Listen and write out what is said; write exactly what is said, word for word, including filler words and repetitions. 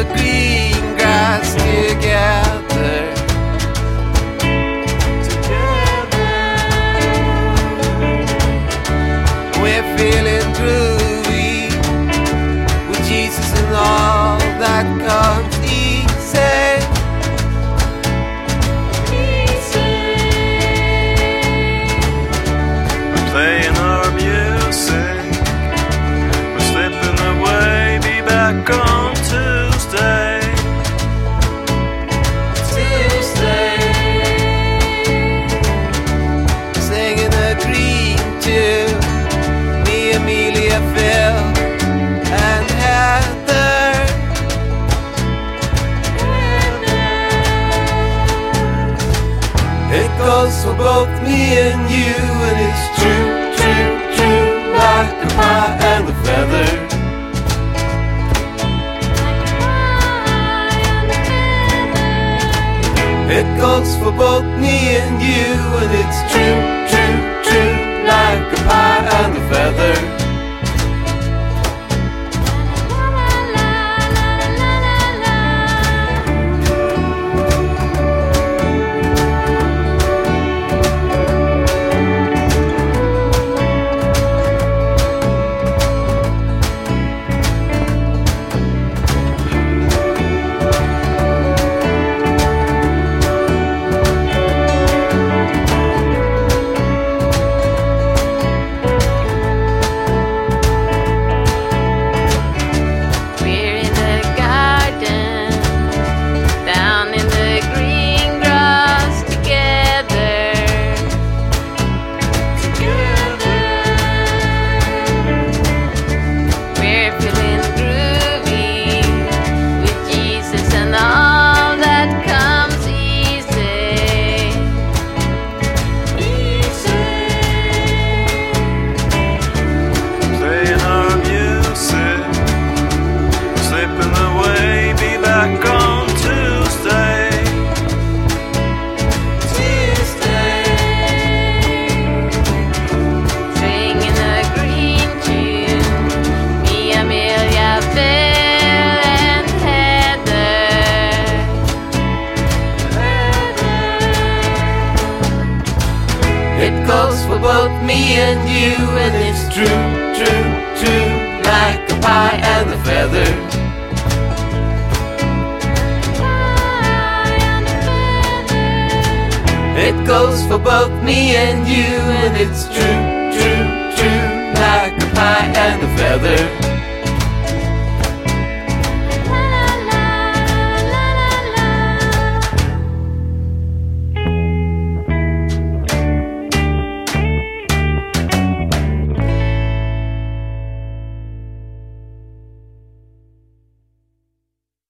the green grass together. We're feeling groovy with Jesus and all that comes easy. We're playing our music, we're slipping away, be back on Tuesday. Tuesday, singing a green tune. Me, Amelia, Phil, and Heather. It goes for both me and you, and it's true, true, true, like the pie and the feather. It goes for both me and you, and it's true, true, true, like a pie and a feather. It goes for both me and you, and it's true, true, true, like a pie and a feather. It goes for both me and you, and it's true, true, true, like a pie and a feather.